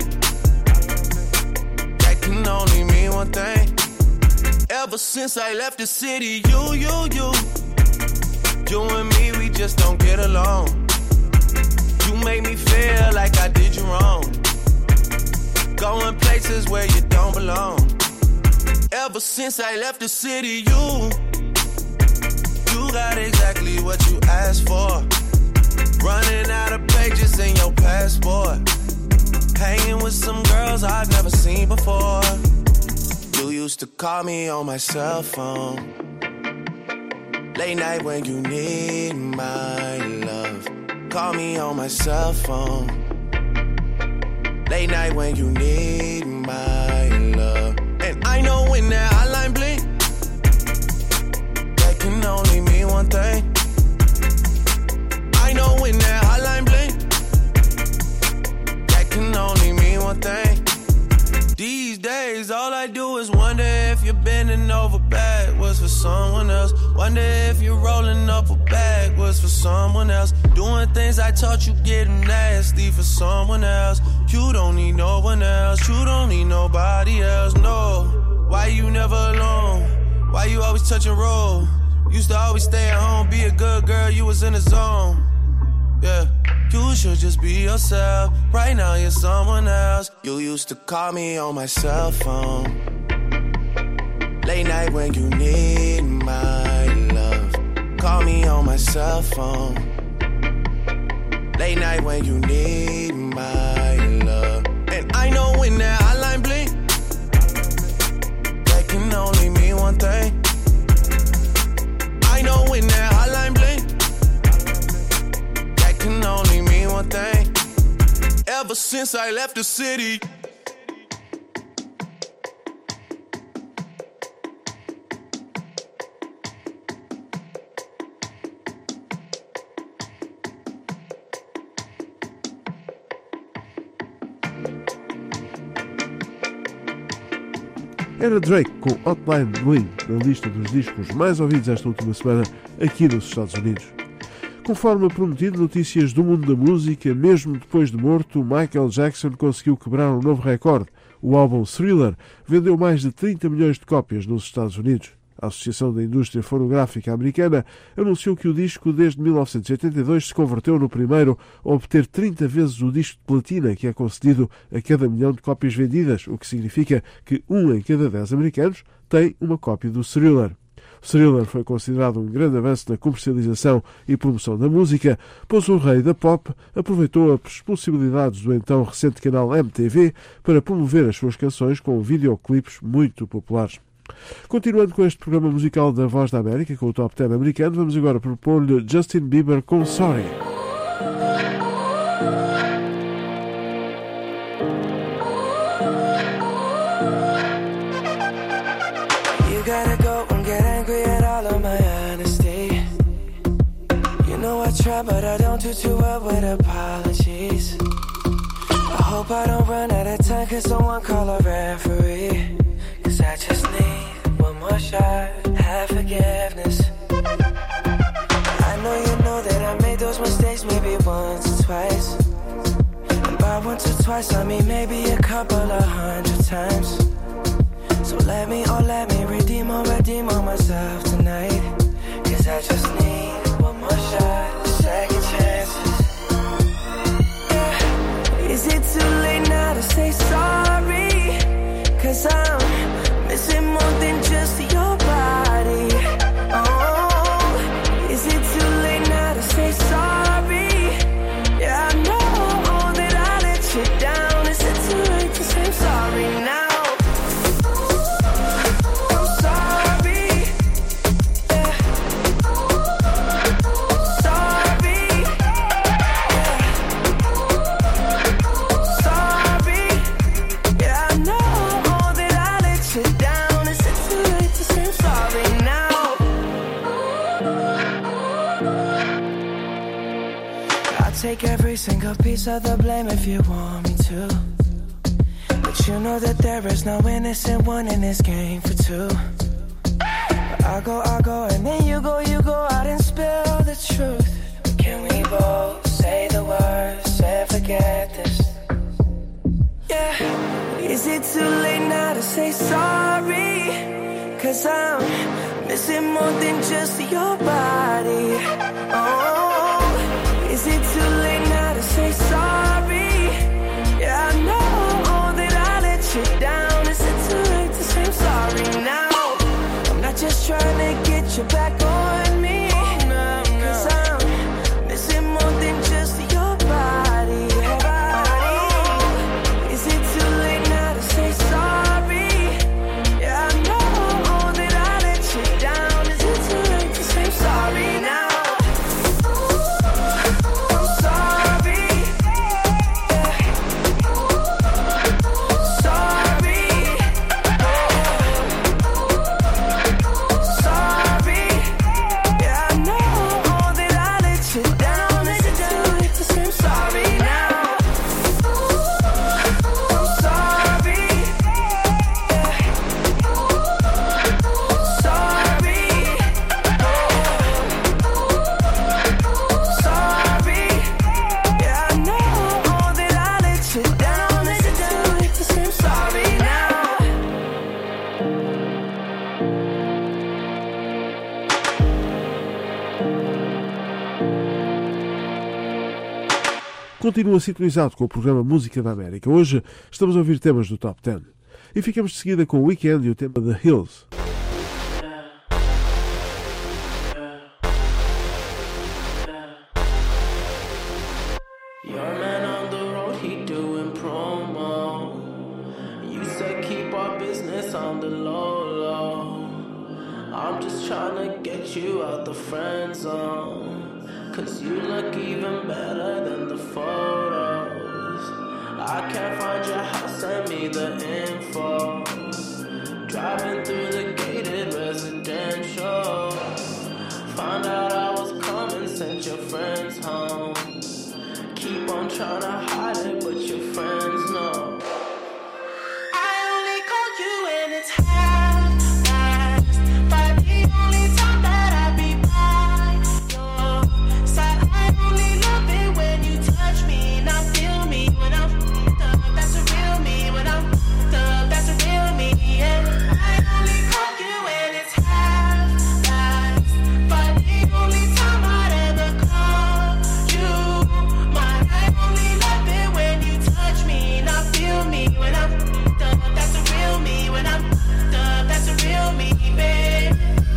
Speaker 10: that can only mean one thing. Ever since I left the city, you, you, you You and me, we just don't get along. You make me feel like I did you wrong. Going places where you don't belong. Ever since I left the city, you You got exactly what you asked for. Running out of pages in your passport. Hanging with some girls I've never seen before. You used to call me on my cell phone. Late night when you need my love. Call me on my cell phone. Late night when you need my love. And I know when that hotline blink, that can only mean one thing. I know when that hotline blink, that can only mean one thing. These days, all I do is wonder if you're bending over backwards for someone else. Wonder if you're rolling up a backwards for someone else. Doing things I taught you getting nasty for someone else. You don't need no one else. You don't need nobody else, no. Why you never alone? Why you always touch and roll? Used to always stay at home, be a good girl, you was in the zone. Yeah. You should just be yourself. Right now you're someone else. You used to call me on my cell phone. Late night when you need my love. Call me on my cell phone. Late night when you need my love. And I know when that hotline blink, that can only mean one thing. I know when that hotline blink, can only mean one thing. Ever since I left the city.
Speaker 3: Era Drake com Hotline Bling na lista dos discos mais ouvidos esta última semana aqui nos Estados Unidos. Conforme prometido, notícias do mundo da música, mesmo depois de morto, Michael Jackson conseguiu quebrar um novo recorde. O álbum Thriller vendeu mais de trinta milhões de cópias nos Estados Unidos. A Associação da Indústria Fonográfica Americana anunciou que o disco, desde mil novecentos e oitenta e dois, se converteu no primeiro a obter trinta vezes o disco de platina, que é concedido a cada milhão de cópias vendidas, o que significa que um em cada dez americanos tem uma cópia do Thriller. O Thriller foi considerado um grande avanço na comercialização e promoção da música, pois o rei da pop aproveitou as possibilidades do então recente canal M T V para promover as suas canções com videoclipes muito populares. Continuando com este programa musical da Voz da América, com o Top dez americano, vamos agora propor-lhe Justin Bieber com Sorry.
Speaker 11: You gotta go and get angry at all of my honesty. You know I try, but I don't do too well with apologies. I hope I don't run out of time, cause someone call a referee. Cause I just need one more shot, have forgiveness. I know you know that I made those mistakes maybe once or twice. And by once or twice I mean maybe a couple of hundred times. So let me, oh let me redeem or redeem on myself tonight. Cause I just need one more shot, second chances. Yeah. Is it too late now to say sorry? Cause I'm missing more than just your body. Oh, is it too late now to say sorry? Yeah, I know that I let you down. Is it too late to say sorry now? Take every single piece of the blame if you want me to. But you know that there is no innocent one in this game for two. But I go, I go, and then you go, you go out and spill the truth. But can we both say the words and forget this? Yeah. Is it too late now to say sorry? Cause I'm missing more than just your body. Oh, is it too late now to say sorry? Yeah, I know that I let you down. Is it too late to say I'm sorry now? I'm not just trying to get you back on me. Cause I'm missing more than just your body. Oh, is it too late now to say sorry? Yeah, I know that I let you down. Is it too late to say I'm sorry now?
Speaker 3: Continua sintonizado com o programa Música da América. Hoje estamos a ouvir temas do Top dez. E ficamos de seguida com o Weekend e o tema The Hills.
Speaker 12: Cause you look even better than the photos. I can't find your house, send me the info. Driving through the gated residential. Found out I was coming, sent your friends home. Keep on trying to hide it, but your friends know. I only call you when it's half past, but the only time that I be by your side. I only love it when you touch me, now feel me when I'm f***ed up. That's a real me when I'm f***ed up. That's a real me. Yeah. I only call you when it's half past, but the only time I'd ever call you mine. I only love it when you touch me, now feel me when I'm f***ed up. That's a real me when I'm f***ed up. That's a real me, babe.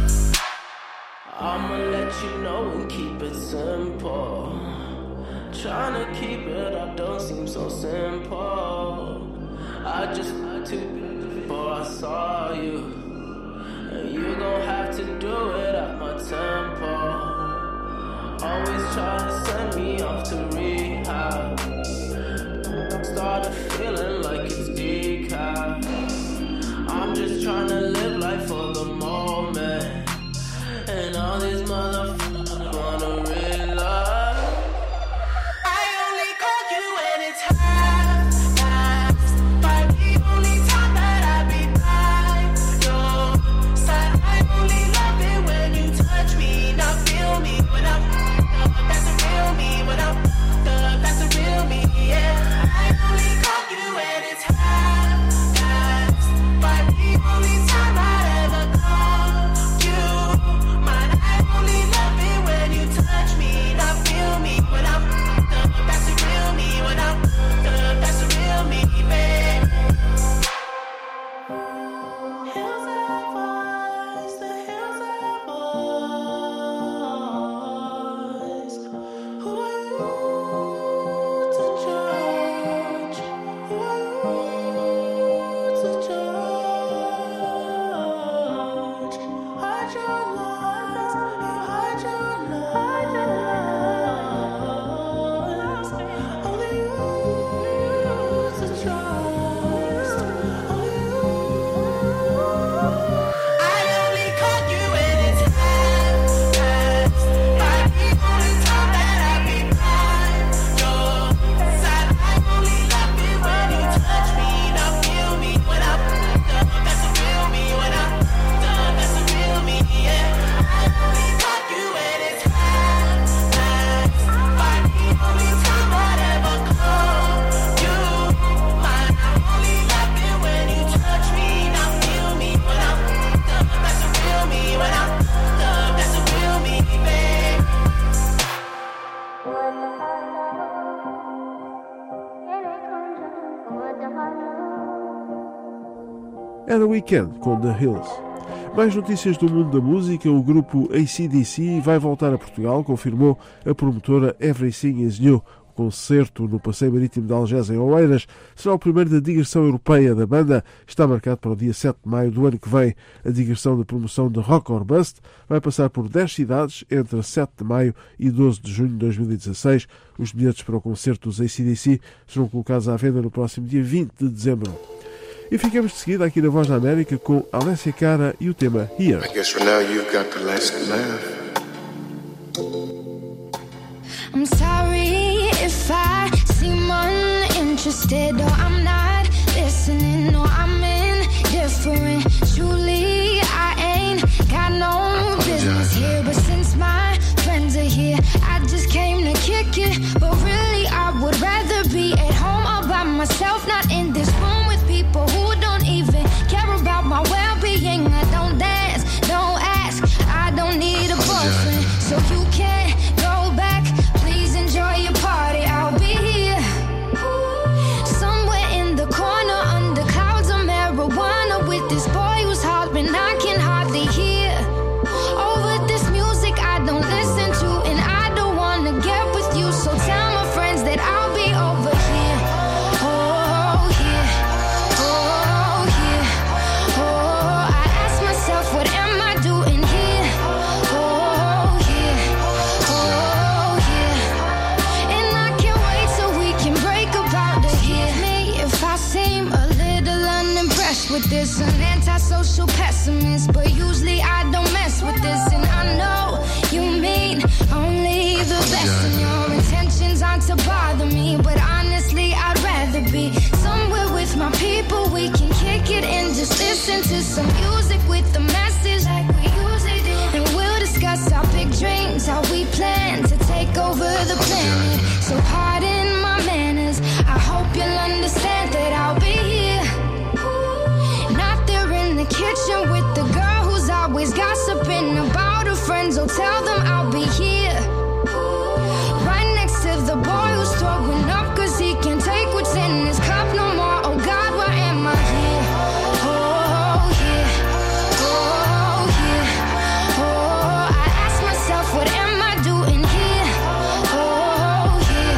Speaker 12: I'ma let you know and keep it simple. Trying to keep it up don't seem so simple. I just had to before I saw you, and you gon' have to do it at my tempo. Always try to send me off to rehab. rehab. Started feeling like it's decaf. I'm just trying to live life for the moment, and all these motherfuckers wanna realize I only call you when it's half past five. The only time that I be by your side. I only love it when you touch me, not feel me when I'm up. That's the real me when I'm up. That's the real me, yeah. I only call you when it's half past five. The only time I ever call you mine. I only love it when you touch me, not feel me when I'm up. That's the real me when I'm up. That's the real me, babe. Hills have eyes, the hills have eyes. Who are you to judge? Who are you to judge? Hide your lies, you hide your lies. Only you to trust. Only you. I only call you when it's half past five. The only time that I be by your side. I only love it when you touch me, not feel me when I'm up. That's the real me when I'm up. That's the real me, yeah. I only call you when it's half past five. The only time I'd ever call you mine. I only love it when you touch me, not feel me when I'm up. That's the real me when I'm up. That's the real me, babe.
Speaker 3: Era Weekend com The Hills. Mais notícias do mundo da música. O grupo A C D C vai voltar a Portugal, confirmou a promotora Everything Is New. O concerto no Passeio Marítimo de Algés, em Oeiras, será o primeiro da digressão europeia da banda. Está marcado para o dia sete de maio do ano que vem. A digressão de promoção de Rock or Bust vai passar por dez cidades entre sete de maio e doze de junho de dois mil e dezasseis. Os bilhetes para o concerto dos A C D C serão colocados à venda no próximo dia vinte de dezembro. E ficamos de seguida aqui na Voz da América com Alessia Cara e o tema Here.
Speaker 13: I guess for now you've got the last laugh.
Speaker 14: I'm sorry if I seem uninterested, or I'm not listening, or I'm indifferent. Truly, I ain't got no business here, but since my friends are here, I just came to kick it. But really, I would rather be at home all by myself, not in this room with people who don't even care about my well-being. I don't dance, don't ask, I don't need a boyfriend, so you can't go back. Please enjoy your party, I'll be here somewhere in the corner under clouds of marijuana with this boy who's hollering I can hardly hear over this music I don't listen to, and I don't wanna get with you, so tell my friends that I'll be over here. Oh, here, oh, here, oh, I ask myself, what am I doing here? Oh, here, oh, here, and I can't wait till we can break up out of here. Me, if I seem a little unimpressed with this, an antisocial pessimist, but usually I don't mess with this, and I know you mean only the best, and your intentions aren't to bother me, but honestly I'd rather be somewhere with my people. We can kick it and just listen to some music with the message like we usually do, and we'll discuss our big dreams, how we plan to take over the planet. So pardon my manners, I hope you'll understand that I'll be here, not there in the kitchen with the girl who's always gossiping about her friends. Oh, tell them I'll be here right next to the boy who's throwing up cause he can't take what's in his cup no more. Oh God, why am I here? Oh, here, oh, here, oh, I ask myself, what am I doing here? Oh, here,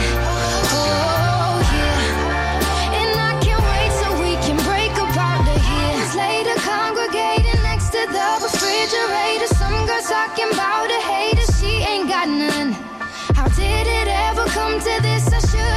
Speaker 14: oh, here, and I can't wait till we can break up out of here. It's later congregating next to the refrigerator, some girl talking about a hater, she ain't got none. How did it ever come to this? I should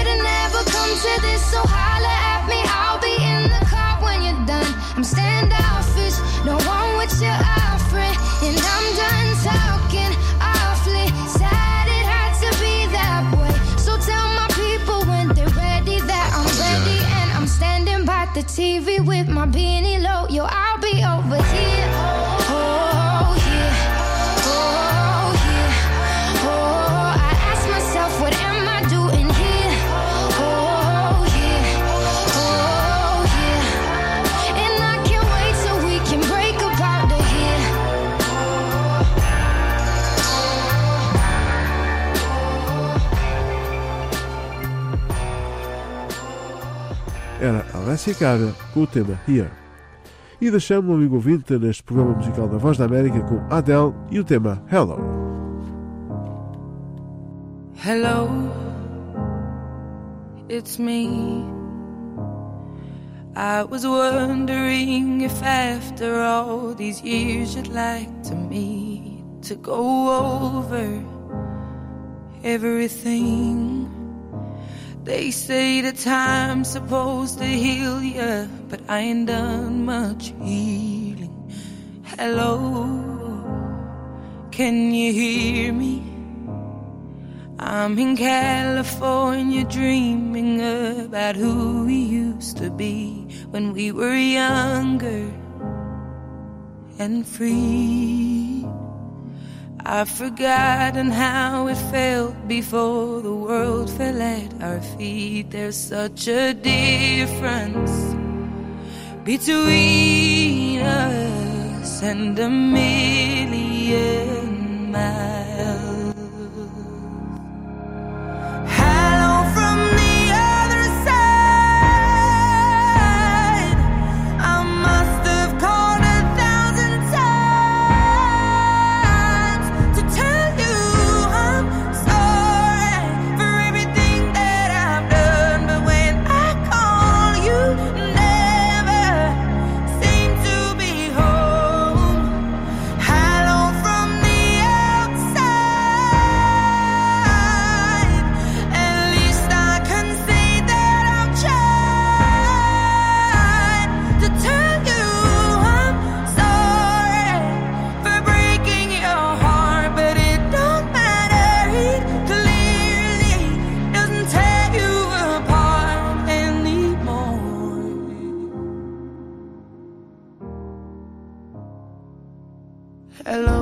Speaker 14: into this, so holla at me. I'll be in the car when you're done. I'm standoffish, no one with your offering, and I'm done talking awfully. Sad it had to be that way. So tell my people when they're ready that I'm ready, and I'm standing by the T V with my beanie low. Yo, I'll be over here. Oh, yeah. Oh, yeah. Oh, I ask myself, what am I doing here? Oh, yeah. Oh, yeah. And I can't wait till we can break up out of here.
Speaker 3: Era Alessia Cara com o tema Here. E deixamos o amigo ouvinte neste programa musical da Voz da América com Adele e o tema Hello.
Speaker 15: Hello, it's me. I was wondering if after all these years you'd like to meet, to go over everything. They say the time's supposed to heal ya, but I ain't done much healing. Hello, can you hear me? I'm in California dreaming about who we used to be when we were younger and free. I've forgotten how it felt before the world fell at our feet. There's such a difference between us and a million miles. Hello from the other side. I must have called a thousand times to tell you I'm sorry for everything that I've done, but when I call you, never seem to be home. Hello from the outside. At least I can say that I've tried to tell you I'm sorry for breaking your heart, but it don't matter. It clearly doesn't tear you apart anymore. Hello,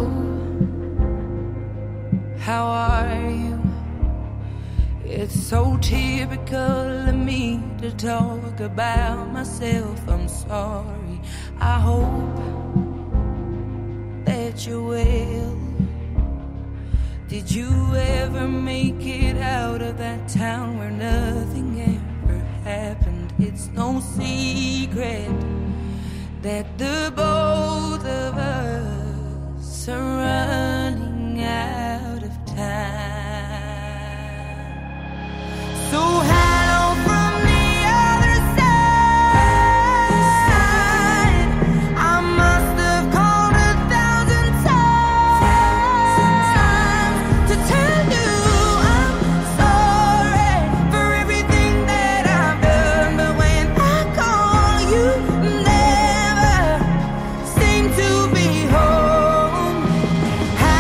Speaker 15: how are you? It's so typical of me to talk about myself. I'm sorry. I hope that you're well. Did you ever make it out of that town where nothing ever happened? It's no secret that the both of us are running out of time. So hello from the other side. I must have called a thousand times to tell you I'm sorry for everything that I've done, but when I call you, never seem to be home.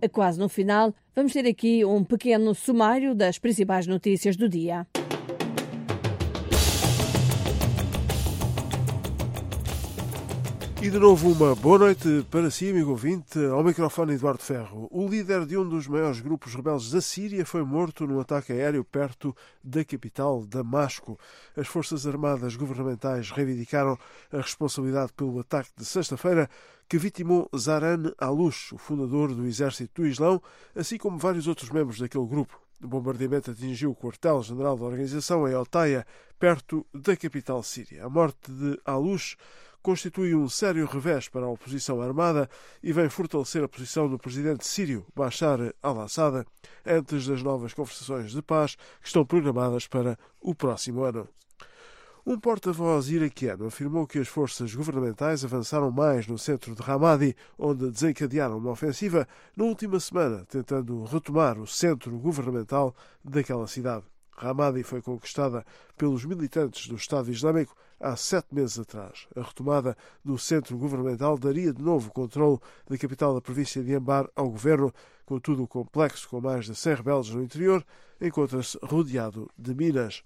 Speaker 2: quase no final, vamos ter aqui um pequeno sumário das principais notícias do dia.
Speaker 3: E de novo uma boa noite para si, amigo ouvinte, ao microfone Eduardo Ferro. O líder de um dos maiores grupos rebeldes da Síria foi morto num ataque aéreo perto da capital, Damasco. As forças armadas governamentais reivindicaram a responsabilidade pelo ataque de sexta-feira que vitimou Zaran Alush, o fundador do Exército do Islão, assim como vários outros membros daquele grupo. O bombardeamento atingiu o quartel-general da organização em Otaya, perto da capital síria. A morte de Alush constitui um sério revés para a oposição armada e vem fortalecer a posição do presidente sírio Bashar al-Assad antes das novas conversações de paz que estão programadas para o próximo ano. Um porta-voz iraquiano afirmou que as forças governamentais avançaram mais no centro de Ramadi, onde desencadearam uma ofensiva na última semana, tentando retomar o centro governamental daquela cidade. Ramadi foi conquistada pelos militantes do Estado Islâmico há sete meses atrás. A retomada do centro governamental daria de novo o controle da capital da província de Anbar ao governo, contudo o complexo, com mais de cem rebeldes no interior, encontra-se rodeado de minas.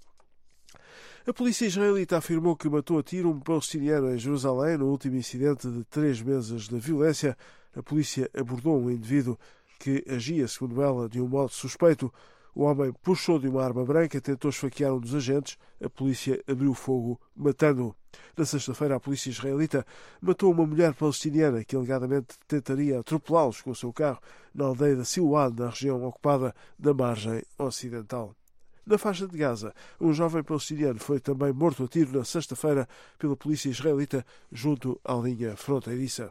Speaker 3: A polícia israelita afirmou que matou a tiro um palestiniano em Jerusalém no último incidente de três meses de violência. A polícia abordou um indivíduo que agia, segundo ela, de um modo suspeito. O homem puxou de uma arma branca, tentou esfaquear um dos agentes. A polícia abriu fogo, matando-o. Na sexta-feira, a polícia israelita matou uma mulher palestiniana que alegadamente tentaria atropelá-los com o seu carro na aldeia de Silwan, na região ocupada da margem ocidental. Na faixa de Gaza, um jovem palestiniano foi também morto a tiro na sexta-feira pela polícia israelita junto à linha fronteiriça.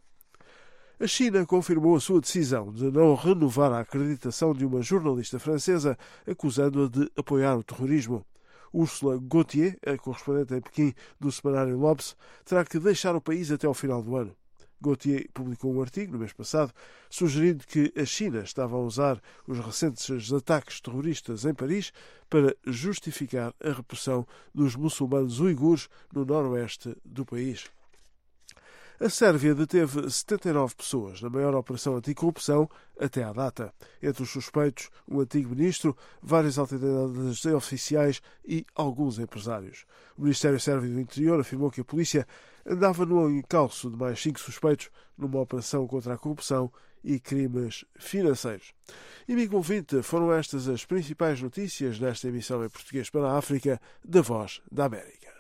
Speaker 3: A China confirmou a sua decisão de não renovar a acreditação de uma jornalista francesa, acusando-a de apoiar o terrorismo. Ursula Gauthier, a correspondente em Pequim do semanário L'Obs, terá que deixar o país até ao final do ano. Gauthier publicou um artigo no mês passado sugerindo que a China estava a usar os recentes ataques terroristas em Paris para justificar a repressão dos muçulmanos uigures no noroeste do país. A Sérvia deteve setenta e nove pessoas na maior operação anticorrupção até à data. Entre os suspeitos, um antigo ministro, várias autoridades oficiais e alguns empresários. O Ministério Sérvio do Interior afirmou que a polícia andava no encalço de mais cinco suspeitos numa operação contra a corrupção e crimes financeiros. E, amigo ouvinte, foram estas as principais notícias nesta emissão em português para a África da Voz da América.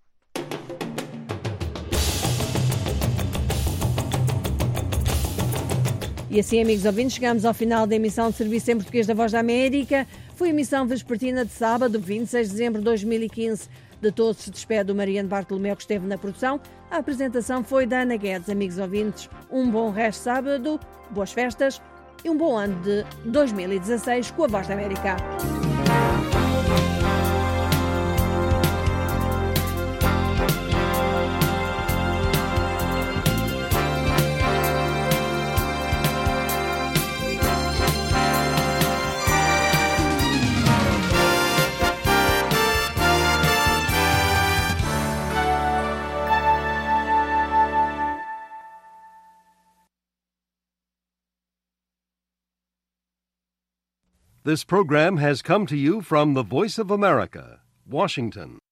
Speaker 2: E assim, amigos ouvintes, chegamos ao final da emissão de Serviço em Português da Voz da América. Foi a emissão vespertina de sábado, vinte e seis de dezembro de dois mil e quinze. De todos se despede o Mariano Bartolomeu, que esteve na produção. A apresentação foi da Ana Guedes. Amigos ouvintes, um bom resto de sábado, boas festas e um bom ano de dois mil e dezasseis com a Voz da América.
Speaker 16: This program has come to you from the Voice of America, Washington.